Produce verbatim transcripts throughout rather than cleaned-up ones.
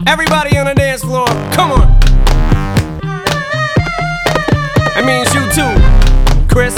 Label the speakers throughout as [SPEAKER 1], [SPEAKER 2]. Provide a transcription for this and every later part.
[SPEAKER 1] Everybody on the dance floor, come on. That means you too, Chris.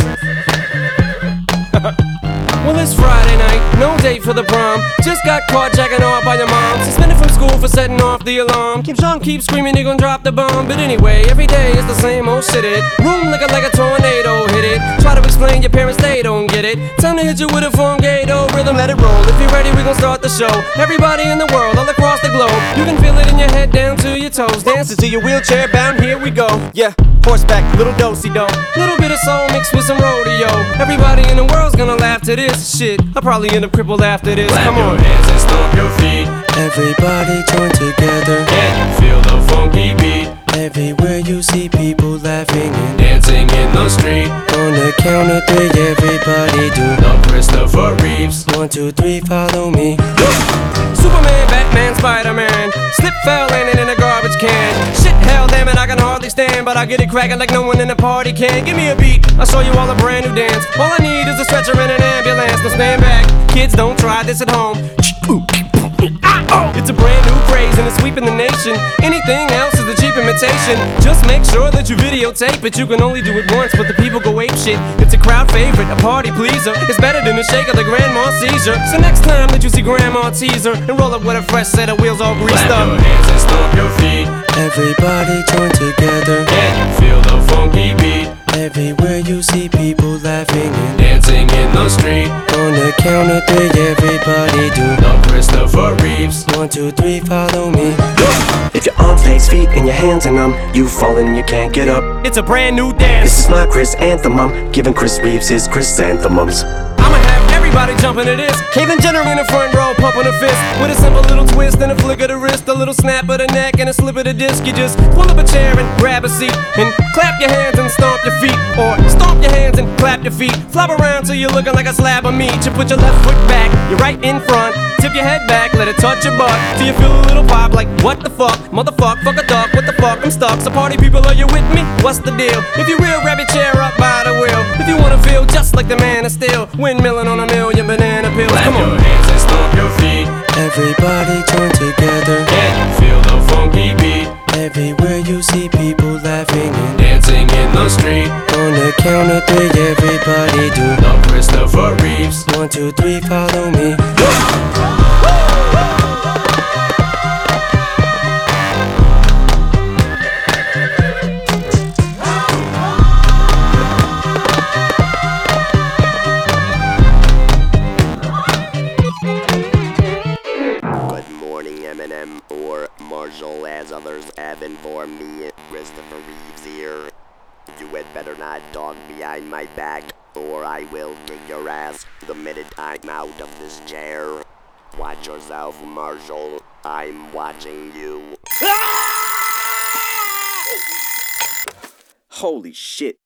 [SPEAKER 1] Well, it's Friday night, no date for the prom. Just got caught jacking off by your mom. Suspended from school for setting off the alarm. Keep on keep screaming, you gon' drop the bomb. But anyway, every day is the same old shit. It room looking like a tornado hit it. Try to explain your parents, they don't get it. Time to hit you with a Phonegado rhythm, let it roll. If you're ready, we gon' start the show. Everybody in the world, all across the globe, you can feel it in your head down to your toes. Dancing to your wheelchair bound, here we go. Yeah, horseback, little do-si-do. Little bit of soul mixed with some rodeo. Everybody in the world's gonna laugh to this shit. I'll probably end up crippled after this.
[SPEAKER 2] Clap
[SPEAKER 1] Come on.
[SPEAKER 2] your hands and stomp your feet.
[SPEAKER 3] Everybody join together.
[SPEAKER 2] Can you feel the funky beat?
[SPEAKER 3] Everywhere you see people laughing and
[SPEAKER 2] Dancing in the street.
[SPEAKER 3] on the count of three, everybody do
[SPEAKER 2] The Christopher Reeves.
[SPEAKER 3] one, two, three, follow me.
[SPEAKER 1] Superman, Batman, Spider-Man. Slip fell landing in a garbage can. Shit, hell damn it, I can hardly stand, but I get it cracking like no one in the party can. Give me a beat, I'll show you all a brand new dance. All I need is a stretcher and an ambulance. Now stand back, kids, don't try this at home. It's a brand new craze and it's sweeping the nation. Anything else is a cheap imitation. Just make sure that you videotape it. You can only do it once, but the people go ape shit. It's a crowd favorite, a party pleaser. It's better than a shake of the grandma seizure. So next time that you see grandma tease her and roll up with a fresh set of wheels all greased
[SPEAKER 2] Clap
[SPEAKER 1] up.
[SPEAKER 2] your hands and stomp your feet.
[SPEAKER 3] Everybody join together.
[SPEAKER 2] Can you feel the funky beat?
[SPEAKER 3] Everywhere you see people laughing and
[SPEAKER 2] Dancing in the street.
[SPEAKER 3] on the count of three, everybody do
[SPEAKER 2] The Christopher Reeves.
[SPEAKER 3] one, two, three, follow me.
[SPEAKER 4] If your arms, legs, feet, and your hands are numb, you've fallen, you can't get up.
[SPEAKER 1] It's a brand new
[SPEAKER 4] This
[SPEAKER 1] dance.
[SPEAKER 4] is my Chris anthem, I'm giving Chris Reeves his chrysanthemums.
[SPEAKER 1] I'ma have everybody jumping to this. Caitlyn Jenner in the front row pumping a fist with a simple little twist and a flick of the wrist, a little snap of the neck and a slip of the disc. You just pull up a chair and grab a seat and clap your hands and stomp your feet, or stomp your hands and clap your feet. Flop around till you're looking like a slab of meat. You put your left foot back, you're right in front. Tip your head back, let it touch your butt till you feel a little pop like what the fuck, motherfuck, fuck a duck, what the fuck, I'm stuck. So party people, are you with me? What's the deal? If you real, grab your chair up by the wheel. If you wanna feel just like the man of steel, windmilling on a million banana pills.
[SPEAKER 2] Clap
[SPEAKER 1] Come
[SPEAKER 2] your
[SPEAKER 1] on.
[SPEAKER 2] hands and stomp your feet.
[SPEAKER 3] Everybody join together.
[SPEAKER 2] Can you feel the funky beat?
[SPEAKER 3] Everywhere you see people laughing and
[SPEAKER 2] Dancing in the street.
[SPEAKER 3] on the count of three, everybody do
[SPEAKER 2] The Christopher Reeves.
[SPEAKER 3] one, two, three, follow me.
[SPEAKER 5] Good morning, Eminem, or Marshall, as others have informed me. Christopher Reeves here. You had better not talk behind my back, or I will kick your ass the minute I'm out of this chair. Watch yourself, Marshall. I'm watching you.
[SPEAKER 4] Holy shit.